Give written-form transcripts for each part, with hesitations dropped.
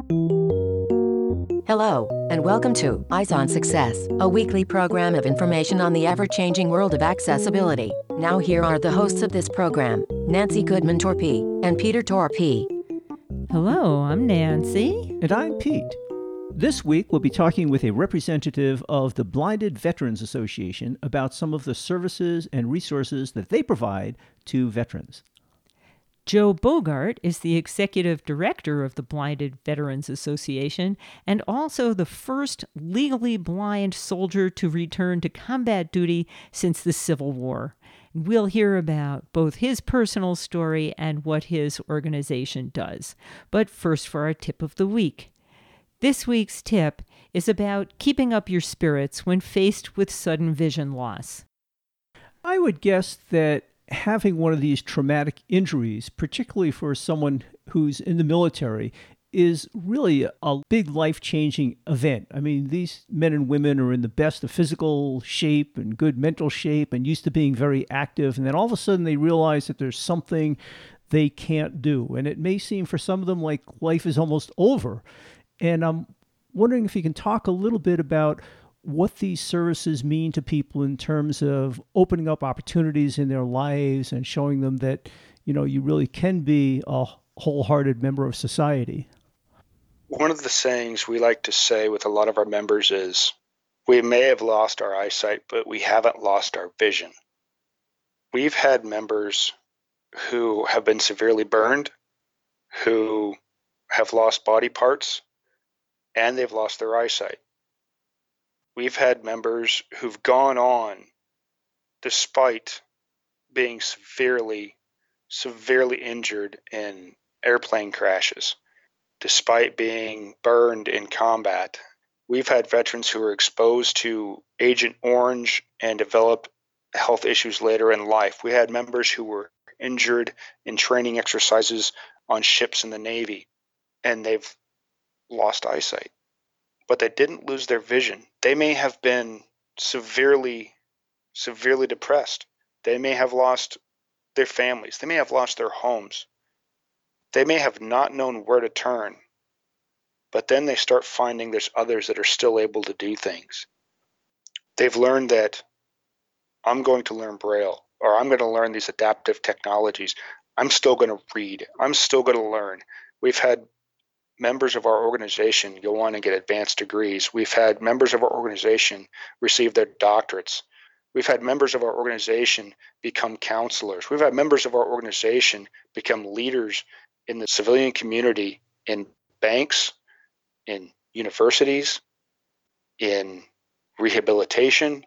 Hello, and welcome to Eyes on Success, a weekly program of information on the ever-changing world of accessibility. Now here are the hosts of this program, Nancy Goodman Torpey and Peter Torpey. Hello, I'm Nancy. And I'm Pete. This week, we'll be talking with a representative of the Blinded Veterans Association about some of the services and resources that they provide to veterans. Joe Bogart is the executive director of the Blinded Veterans Association and also the first legally blind soldier to return to combat duty since the Civil War. We'll hear about both his personal story and what his organization does. But first for our tip of the week. This week's tip is about keeping up your spirits when faced with sudden vision loss. I would guess that having one of these traumatic injuries, particularly for someone who's in the military, is really a big life-changing event. I mean, these men and women are in the best of physical shape and good mental shape and used to being very active. And then all of a sudden they realize that there's something they can't do. And it may seem for some of them like life is almost over. And I'm wondering if you can talk a little bit about what these services mean to people in terms of opening up opportunities in their lives and showing them that, you really can be a wholehearted member of society. One of the sayings we like to say with a lot of our members is, we may have lost our eyesight, but we haven't lost our vision. We've had members who have been severely burned, who have lost body parts, and they've lost their eyesight. We've had members who've gone on despite being severely injured in airplane crashes, despite being burned in combat. We've had veterans who were exposed to Agent Orange and developed health issues later in life. We had members who were injured in training exercises on ships in the Navy, and they've lost eyesight. But they didn't lose their vision. They may have been severely depressed. They may have lost their families. They may have lost their homes. They may have not known where to turn. But then they start finding there's others that are still able to do things. They've learned that I'm going to learn Braille, or I'm going to learn these adaptive technologies. I'm still going to read. I'm still going to learn. We've had members of our organization go on and get advanced degrees. We've had members of our organization receive their doctorates. We've had members of our organization become counselors. We've had members of our organization become leaders in the civilian community, in banks, in universities, in rehabilitation,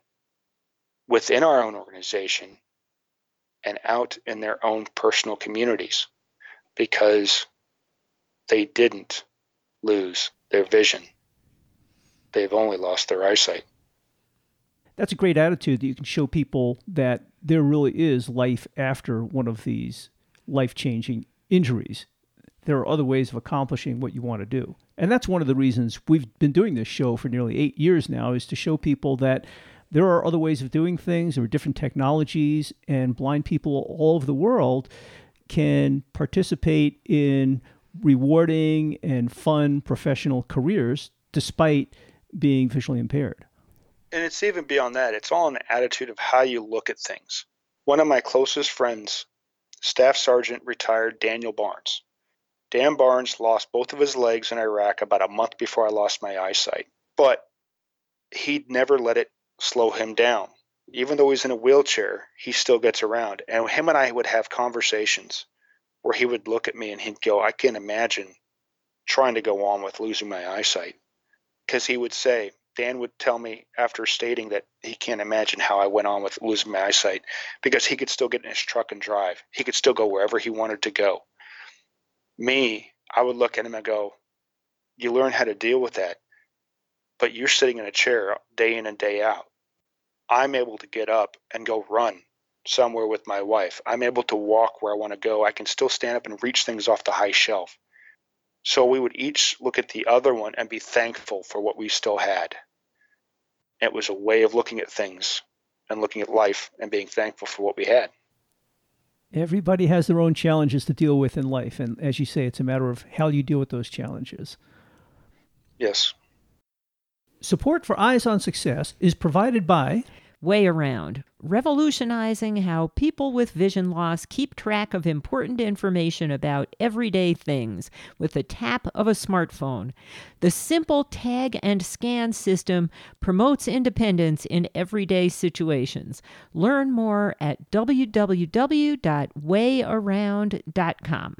within our own organization, and out in their own personal communities, because they didn't lose their vision. They've only lost their eyesight. That's a great attitude that you can show people that there really is life after one of these life-changing injuries. There are other ways of accomplishing what you want to do. And that's one of the reasons we've been doing this show for nearly 8 years now, is to show people that there are other ways of doing things, there are different technologies, and blind people all over the world can participate in rewarding and fun professional careers despite being visually impaired. And it's even beyond that. It's all an attitude of how you look at things. One of my closest friends, Staff Sergeant retired Daniel Barnes. Dan Barnes lost both of his legs in Iraq about a month before I lost my eyesight. But he'd never let it slow him down. Even though he's in a wheelchair, he still gets around. And him and I would have conversations where he would look at me and he'd go, I can't imagine trying to go on with losing my eyesight. Because he would say, Dan would tell me after stating that he can't imagine how I went on with losing my eyesight, because he could still get in his truck and drive. He could still go wherever he wanted to go. Me, I would look at him and go, you learn how to deal with that, but you're sitting in a chair day in and day out. I'm able to get up and go run somewhere with my wife. I'm able to walk where I want to go. I can still stand up and reach things off the high shelf. So we would each look at the other one and be thankful for what we still had. It was a way of looking at things and looking at life and being thankful for what we had. Everybody has their own challenges to deal with in life. And as you say, it's a matter of how you deal with those challenges. Yes. Support for Eyes on Success is provided by Way Around, revolutionizing how people with vision loss keep track of important information about everyday things with the tap of a smartphone. The simple tag and scan system promotes independence in everyday situations. Learn more at www.wayaround.com.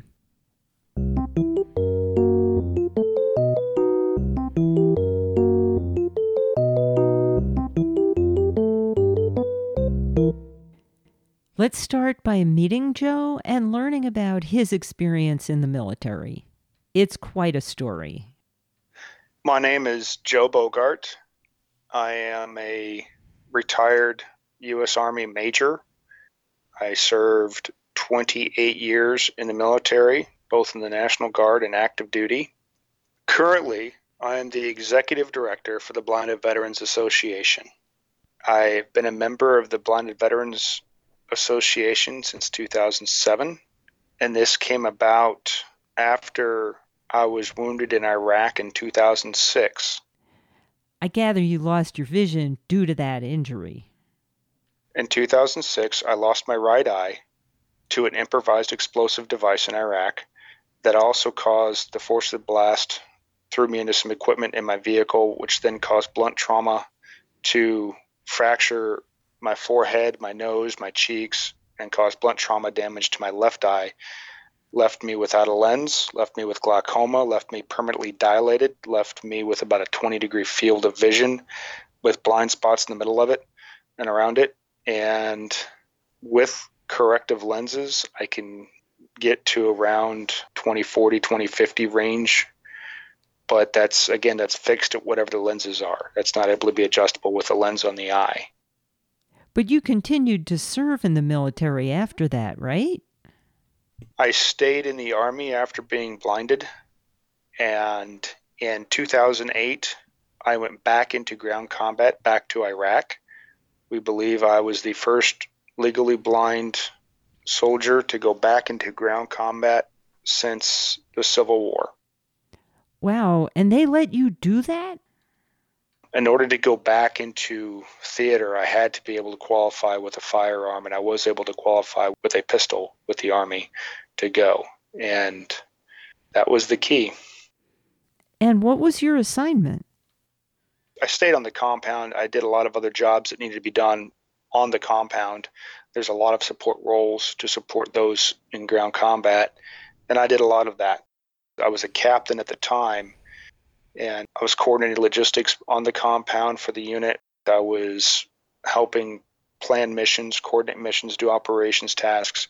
Let's start by meeting Joe and learning about his experience in the military. It's quite a story. My name is Joe Bogart. I am a retired U.S. Army major. I served 28 years in the military, both in the National Guard and active duty. Currently, I am the executive director for the Blinded Veterans Association. I've been a member of the Blinded Veterans Association since 2007, and this came about after I was wounded in Iraq in 2006. I gather you lost your vision due to that injury. In 2006, I lost my right eye to an improvised explosive device in Iraq that also caused the force of the blast, threw me into some equipment in my vehicle, which then caused blunt trauma to fracture my forehead, my nose, my cheeks, and caused blunt trauma damage to my left eye. Left me without a lens, left me with glaucoma, left me permanently dilated, left me with about a 20-degree field of vision with blind spots in the middle of it and around it. And with corrective lenses, I can get to around 20/40, 20/50 range. But that's fixed at whatever the lenses are. That's not able to be adjustable with a lens on the eye. But you continued to serve in the military after that, right? I stayed in the Army after being blinded, and in 2008, I went back into ground combat, back to Iraq. We believe I was the first legally blind soldier to go back into ground combat since the Civil War. Wow, and they let you do that? In order to go back into theater, I had to be able to qualify with a firearm, and I was able to qualify with a pistol with the Army to go. And that was the key. And what was your assignment? I stayed on the compound. I did a lot of other jobs that needed to be done on the compound. There's a lot of support roles to support those in ground combat, and I did a lot of that. I was a captain at the time, and I was coordinating logistics on the compound for the unit. I was helping plan missions, coordinate missions, do operations tasks.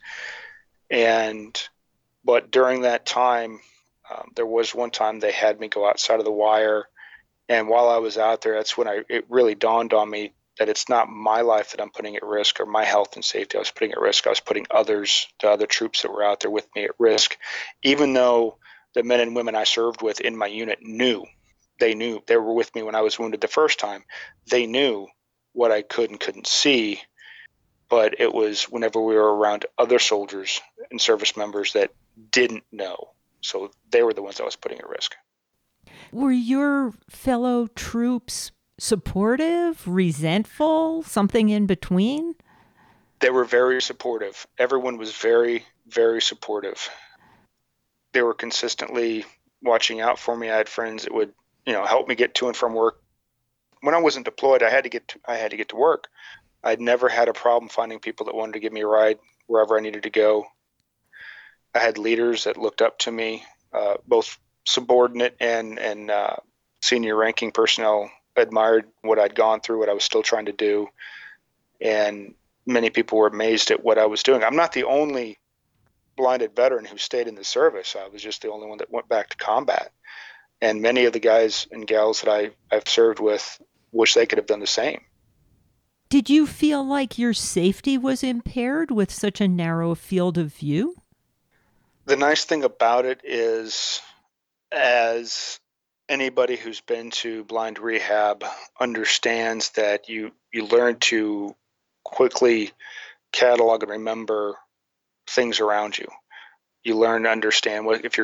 But during that time, there was one time they had me go outside of the wire. And while I was out there, that's when it really dawned on me that it's not my life that I'm putting at risk or my health and safety I was putting at risk. I was putting the other troops that were out there with me at risk, even though the men and women I served with in my unit knew. They were with me when I was wounded the first time. They knew what I could and couldn't see, but it was whenever we were around other soldiers and service members that didn't know. So they were the ones I was putting at risk. Were your fellow troops supportive, resentful, something in between? They were very supportive. Everyone was very, very supportive. They were consistently watching out for me. I had friends that would, help me get to and from work. When I wasn't deployed, I had to get to work. I'd never had a problem finding people that wanted to give me a ride wherever I needed to go. I had leaders that looked up to me, both subordinate and senior ranking personnel admired what I'd gone through, what I was still trying to do. And many people were amazed at what I was doing. I'm not the only blinded veteran who stayed in the service. I was just the only one that went back to combat. And many of the guys and gals that I've served with wish they could have done the same. Did you feel like your safety was impaired with such a narrow field of view? The nice thing about it is, as anybody who's been to blind rehab understands, that you learn to quickly catalog and remember things around you. You learn to understand if you're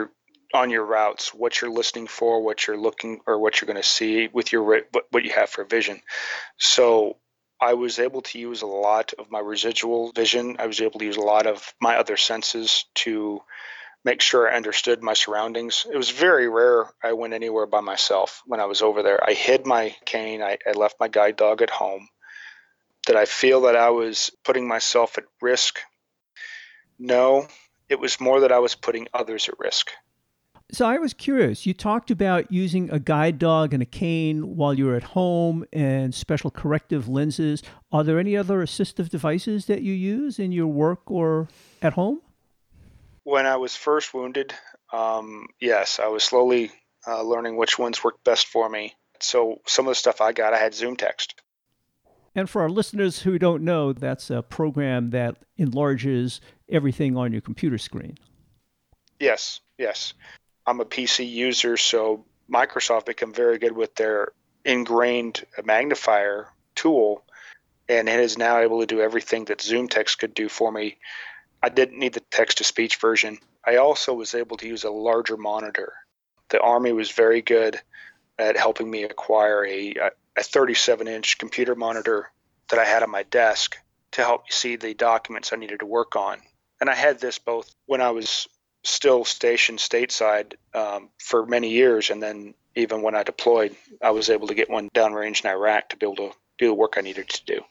on your routes, what you're listening for, what you're looking, or what you're going to see with your what you have for vision. So I was able to use a lot of my residual vision. I was able to use a lot of my other senses to make sure I understood my surroundings. It was very rare I went anywhere by myself when I was over there. I hid my cane. I left my guide dog at home. Did I feel that I was putting myself at risk? No, it was more that I was putting others at risk. So I was curious. You talked about using a guide dog and a cane while you were at home and special corrective lenses. Are there any other assistive devices that you use in your work or at home? When I was first wounded, yes, I was slowly learning which ones worked best for me. So some of the stuff I had Zoom text. And for our listeners who don't know, that's a program that enlarges everything on your computer screen. Yes. I'm a PC user, so Microsoft became very good with their ingrained magnifier tool, and it is now able to do everything that Zoom text could do for me. I didn't need the text-to-speech version. I also was able to use a larger monitor. The Army was very good at helping me acquire a 37-inch computer monitor that I had on my desk to help me see the documents I needed to work on. And I had this both when I was still stationed stateside for many years, and then even when I deployed, I was able to get one downrange in Iraq to be able to do the work I needed to do.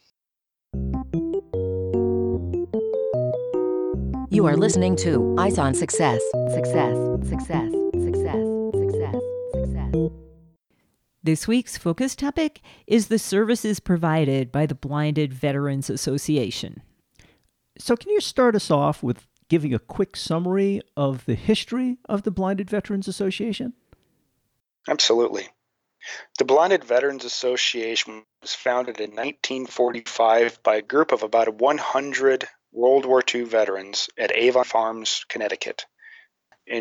You are listening to Eyes on Success. Success. Success. Success. Success. Success. This week's focus topic is the services provided by the Blinded Veterans Association. So can you start us off with giving a quick summary of the history of the Blinded Veterans Association? Absolutely. The Blinded Veterans Association was founded in 1945 by a group of about 100 World War II veterans at Avon Farms, Connecticut. In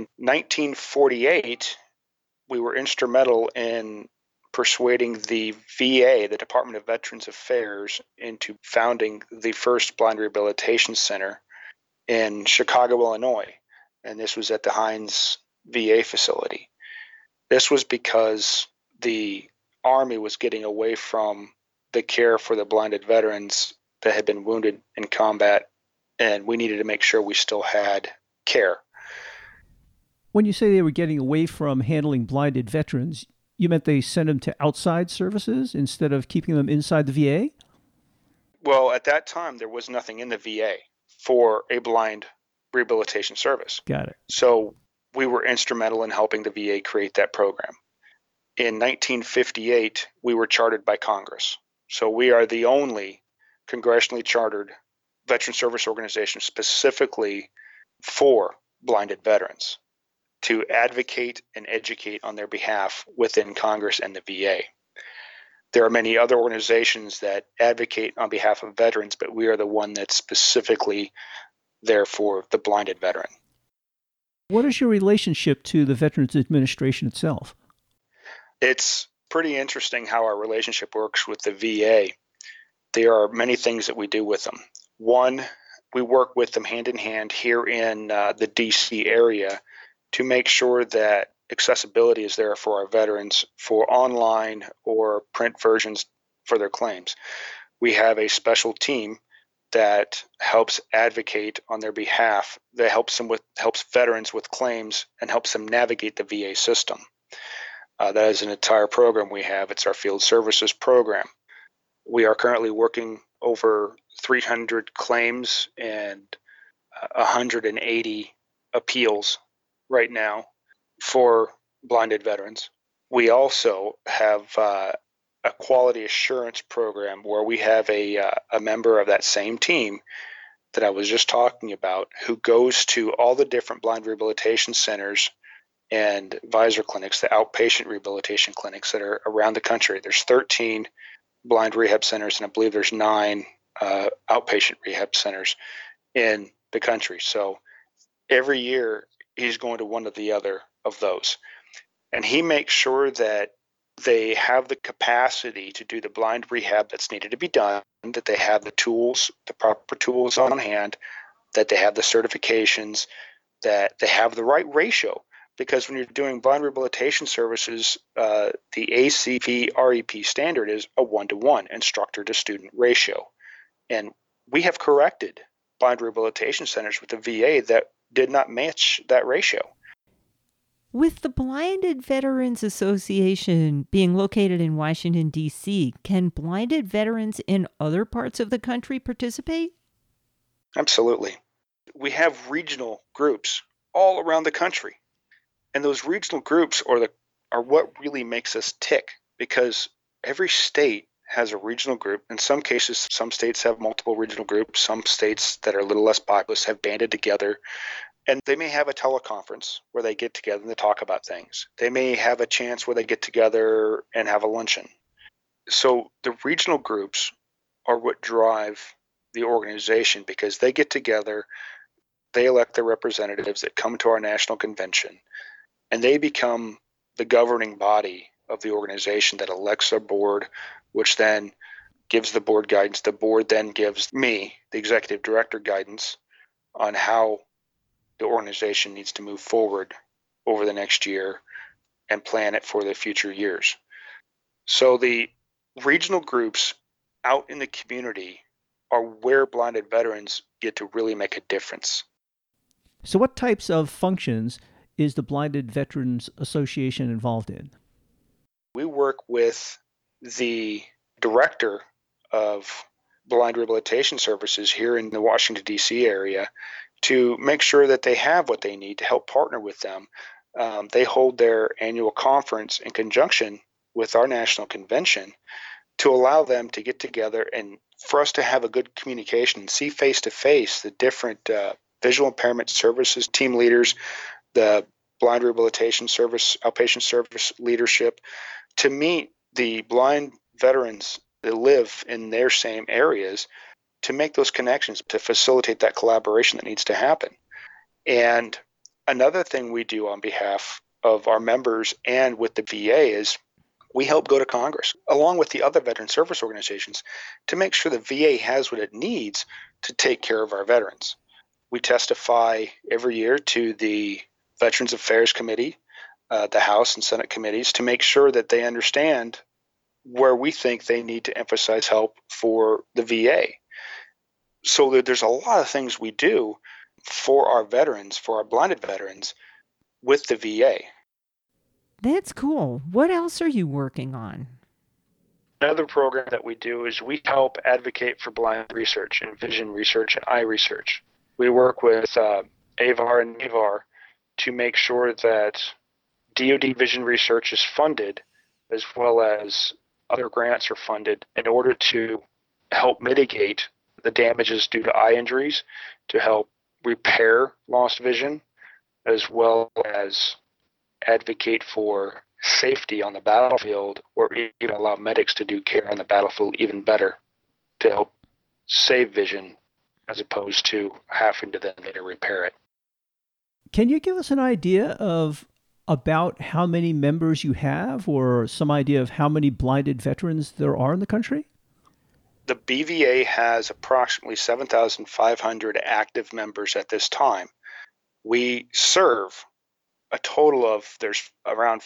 1948, we were instrumental in persuading the VA, the Department of Veterans Affairs, into founding the first blind rehabilitation center in Chicago, Illinois, and this was at the Hines VA facility. This was because the Army was getting away from the care for the blinded veterans that had been wounded in combat, and we needed to make sure we still had care. When you say they were getting away from handling blinded veterans, you meant they sent them to outside services instead of keeping them inside the VA? Well, at that time, there was nothing in the VA for a blind rehabilitation service. Got it. So we were instrumental in helping the VA create that program. In 1958, we were chartered by Congress. So we are the only congressionally chartered veteran service organization specifically for blinded veterans to advocate and educate on their behalf within Congress and the VA. There are many other organizations that advocate on behalf of veterans, but we are the one that's specifically there for the blinded veteran. What is your relationship to the Veterans Administration itself? It's pretty interesting how our relationship works with the VA. There are many things that we do with them. One, we work with them hand in hand here in the DC area to make sure that accessibility is there for our veterans for online or print versions for their claims. We have a special team that helps advocate on their behalf, that helps veterans with claims and helps them navigate the VA system. That is an entire program we have. It's our field services program. We are currently working over 300 claims and 180 appeals right now for blinded veterans. We also have a quality assurance program where we have a member of that same team that I was just talking about who goes to all the different blind rehabilitation centers and visor clinics, the outpatient rehabilitation clinics that are around the country. There's 13 blind rehab centers, and I believe there's 9 outpatient rehab centers in the country. So every year he's going to one of the other of those. And he makes sure that they have the capacity to do the blind rehab that's needed to be done, that they have the tools, the proper tools on hand, that they have the certifications, that they have the right ratio. because when you're doing blind rehabilitation services, the ACV REP standard is a 1-to-1 instructor to student ratio. And we have corrected blind rehabilitation centers with the VA that did not match that ratio. With the Blinded Veterans Association being located in Washington, D.C., can blinded veterans in other parts of the country participate? Absolutely. We have regional groups all around the country. And those regional groups are what really makes us tick, because every state has a regional group. In some cases, some states have multiple regional groups. Some states that are a little less populous have banded together. And they may have a teleconference where they get together and they talk about things. They may have a chance where they get together and have a luncheon. So the regional groups are what drive the organization, because they get together, they elect their representatives that come to our national convention, and they become the governing body of the organization that elects a board, which then gives the board guidance. The board then gives me, the executive director, guidance on how the organization needs to move forward over the next year and plan it for the future years. So the regional groups out in the community are where blinded veterans get to really make a difference. So what types of functions is the Blinded Veterans Association involved in? We work with the director of blind rehabilitation services here in the Washington, D.C. area to make sure that they have what they need to help partner with them. They hold their annual conference in conjunction with our national convention to allow them to get together and for us to have a good communication and see face-to-face the different visual impairment services team leaders, the blind rehabilitation service, outpatient service leadership, to meet the blind veterans that live in their same areas, to make those connections, to facilitate that collaboration that needs to happen. And another thing we do on behalf of our members and with the VA is we help go to Congress, along with the other veteran service organizations, to make sure the VA has what it needs to take care of our veterans. We testify every year to the Veterans Affairs Committee, the House and Senate committees, to make sure that they understand where we think they need to emphasize help for the VA. So there's a lot of things we do for our veterans, for our blinded veterans, with the VA. That's cool. What else are you working on? Another program that we do is we help advocate for blind research and vision research and eye research. We work with AVAR and NAVAR to make sure that DoD vision research is funded, as well as other grants are funded, in order to help mitigate the damages due to eye injuries, to help repair lost vision, as well as advocate for safety on the battlefield, or even allow medics to do care on the battlefield even better to help save vision as opposed to having to then later repair it. Can you give us an idea of about how many members you have, or some idea of how many blinded veterans there are in the country? The BVA has approximately 7,500 active members at this time. We serve a total of, there's around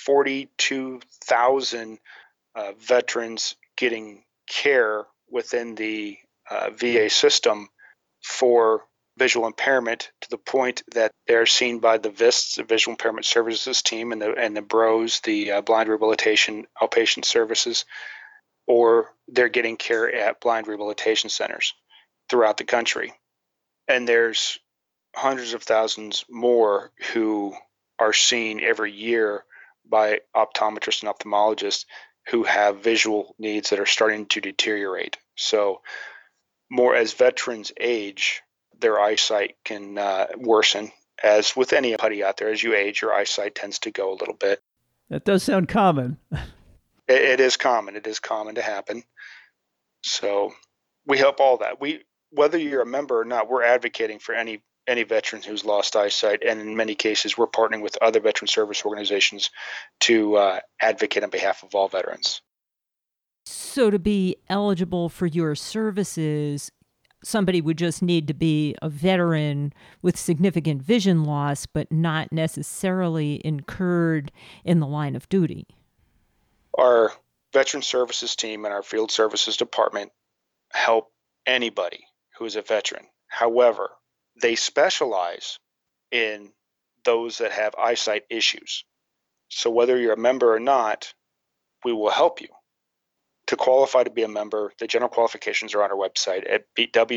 42,000 veterans getting care within the VA system for visual impairment, to the point that they're seen by the VISTs, the Visual Impairment Services team, and the BROS, the Blind Rehabilitation Outpatient Services, or they're getting care at blind rehabilitation centers throughout the country. And there's hundreds of thousands more who are seen every year by optometrists and ophthalmologists who have visual needs that are starting to deteriorate. So more as veterans age, their eyesight can worsen. As with anybody out there, as you age, your eyesight tends to go a little bit. That does sound common. It is common. It is common to happen. So we help all that. Whether you're a member or not, we're advocating for any veteran who's lost eyesight, and in many cases, we're partnering with other veteran service organizations to advocate on behalf of all veterans. So to be eligible for your services, somebody would just need to be a veteran with significant vision loss, but not necessarily incurred in the line of duty. Our Veteran Services team and our Field Services Department help anybody who is a veteran. However, they specialize in those that have eyesight issues. So whether you're a member or not, we will help you. To qualify to be a member, the general qualifications are on our website at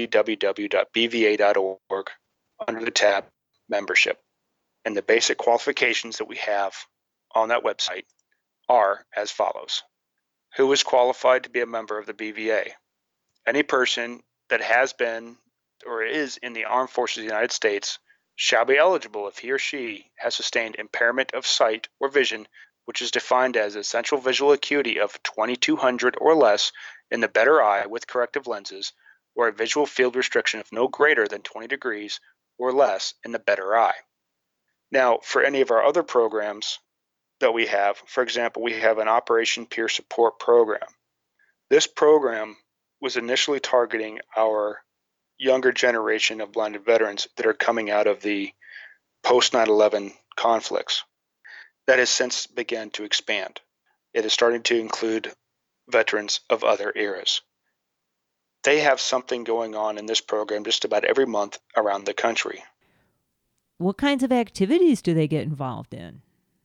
www.bva.org under the tab Membership. And the basic qualifications that we have on that website are as follows. Who is qualified to be a member of the BVA? Any person that has been or is in the Armed Forces of the United States shall be eligible if he or she has sustained impairment of sight or vision, which is defined as essential visual acuity of 2200 or less in the better eye with corrective lenses, or a visual field restriction of no greater than 20 degrees or less in the better eye. Now, for any of our other programs that we have, for example, we have an Operation Peer Support program. This program was initially targeting our younger generation of blinded veterans that are coming out of the post 9/11 conflicts. That has since begun to expand. It is starting to include veterans of other eras. They have something going on in this program just about every month around the country. What kinds of activities do they get involved in?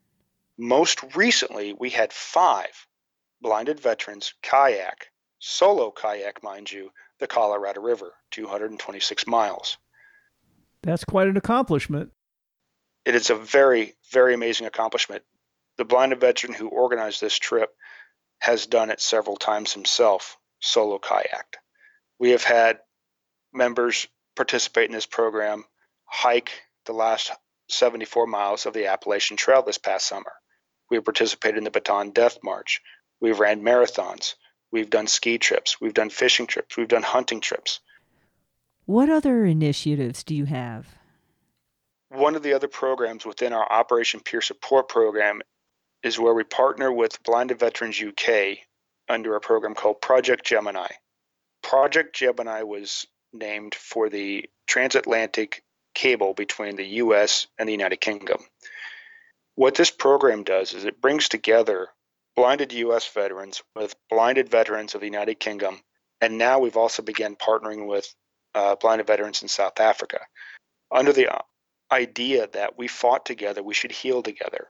Most recently, we had 5 blinded veterans kayak, solo kayak, mind you, the Colorado River, 226 miles. That's quite an accomplishment. It is a very, very amazing accomplishment. The blinded veteran who organized this trip has done it several times himself, solo kayaked. We have had members participate in this program, hike the last 74 miles of the Appalachian Trail this past summer. We have participated in the Bataan Death March. We've ran marathons. We've done ski trips. We've done fishing trips. We've done hunting trips. What other initiatives do you have? One of the other programs within our Operation Peer Support program is where we partner with Blinded Veterans UK under a program called Project Gemini. Project Gemini was named for the transatlantic cable between the U.S. and the United Kingdom. What this program does is it brings together blinded U.S. veterans with blinded veterans of the United Kingdom, and now we've also begun partnering with blinded veterans in South Africa under the idea that we fought together, we should heal together.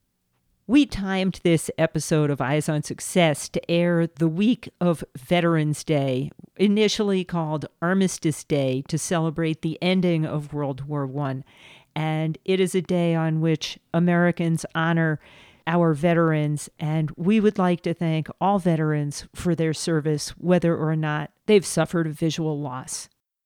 We timed this episode of Eyes on Success to air the week of Veterans Day, initially called Armistice Day, to celebrate the ending of World War I. And it is a day on which Americans honor our veterans, and we would like to thank all veterans for their service, whether or not they've suffered a visual loss.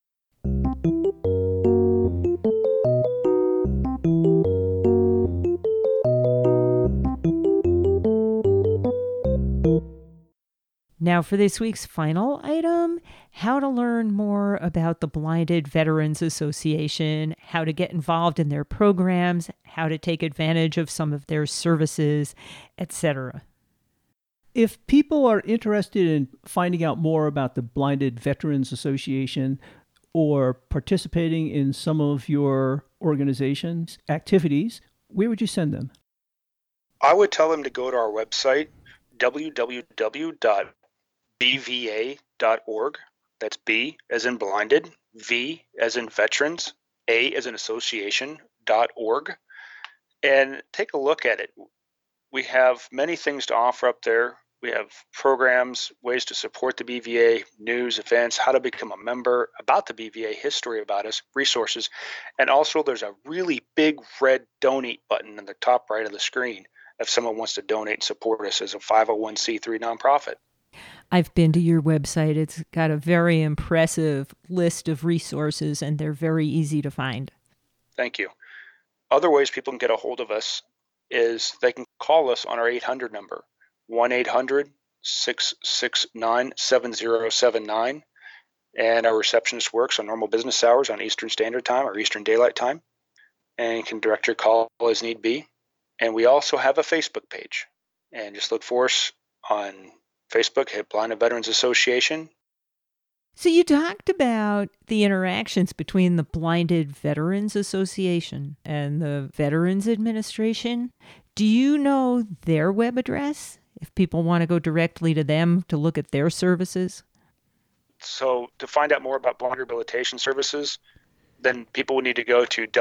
Now for this week's final item, how to learn more about the Blinded Veterans Association, how to get involved in their programs, how to take advantage of some of their services, etc. If people are interested in finding out more about the Blinded Veterans Association or participating in some of your organization's activities, where would you send them? I would tell them to go to our website, www.bva.org. That's B as in blinded, V as in veterans, A as in association.org, and take a look at it. We have many things to offer up there. We have programs, ways to support the BVA, news, events, how to become a member, about the BVA, history about us, resources, and also there's a really big red donate button in the top right of the screen if someone wants to donate and support us as a 501c3 nonprofit. I've been to your website. It's got a very impressive list of resources, and they're very easy to find. Thank you. Other ways people can get a hold of us is they can call us on our 800 number, 1-800-669-7079. And our receptionist works on normal business hours on Eastern Standard Time or Eastern Daylight Time, and can direct your call as need be. And we also have a Facebook page. And just look for us on Facebook at Blinded Veterans Association. So you talked about the interactions between the Blinded Veterans Association and the Veterans Administration. Do you know their web address if people want to go directly to them to look at their services? So to find out more about blind rehabilitation services, then people would need to go to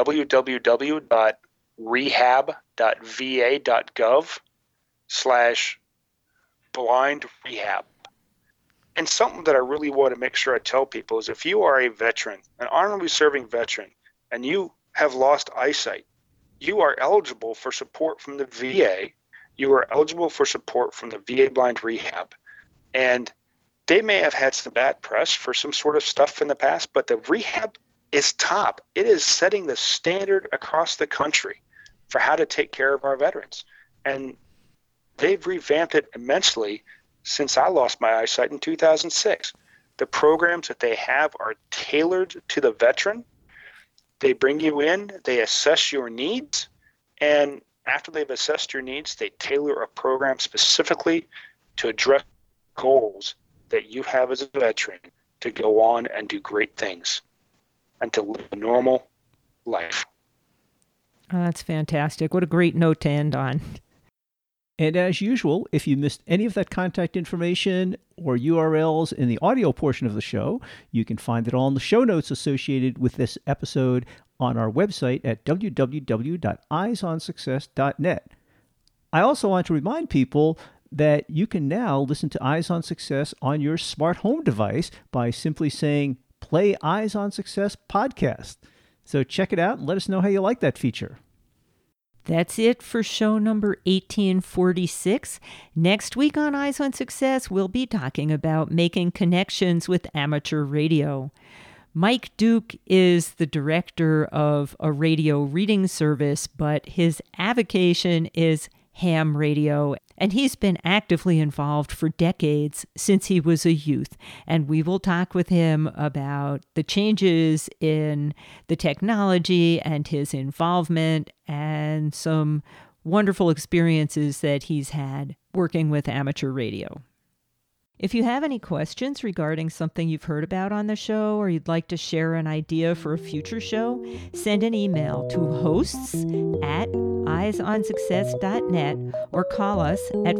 www.rehab.va.gov/blind rehab. And something that I really want to make sure I tell people is if you are a veteran, an honorably serving veteran, and you have lost eyesight, you are eligible for support from the VA. You are eligible for support from the VA Blind Rehab. And they may have had some bad press for some sort of stuff in the past, but the rehab is top. It is setting the standard across the country for how to take care of our veterans. And they've revamped it immensely since I lost my eyesight in 2006. The programs that they have are tailored to the veteran. They bring you in, they assess your needs, and after they've assessed your needs, they tailor a program specifically to address goals that you have as a veteran to go on and do great things and to live a normal life. Oh, that's fantastic. What a great note to end on. And as usual, if you missed any of that contact information or URLs in the audio portion of the show, you can find it all in the show notes associated with this episode on our website at www.eyesonsuccess.net. I also want to remind people that you can now listen to Eyes on Success on your smart home device by simply saying, "Play Eyes on Success podcast." So check it out and let us know how you like that feature. That's it for show number 1846. Next week on Eyes on Success, we'll be talking about making connections with amateur radio. Mike Duke is the director of a radio reading service, but his avocation is ham radio, and he's been actively involved for decades since he was a youth. And we will talk with him about the changes in the technology and his involvement and some wonderful experiences that he's had working with amateur radio. If you have any questions regarding something you've heard about on the show or you'd like to share an idea for a future show, send an email to hosts@eyesonsuccess.net or call us at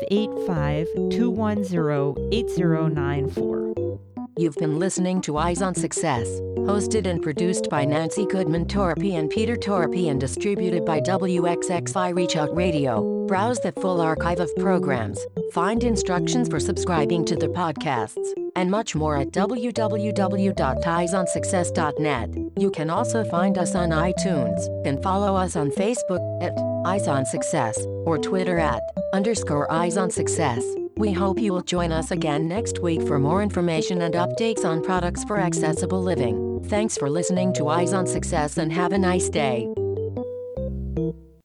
585-210-8094. You've been listening to Eyes on Success, hosted and produced by Nancy Goodman Torpy and Peter Torpy and distributed by WXXI Reach Out Radio. Browse the full archive of programs, find instructions for subscribing to the podcasts, and much more at www.eyesonsuccess.net. You can also find us on iTunes and follow us on Facebook at Eyes on Success or Twitter at _Eyes on Success. We hope you will join us again next week for more information and updates on products for accessible living. Thanks for listening to Eyes on Success and have a nice day.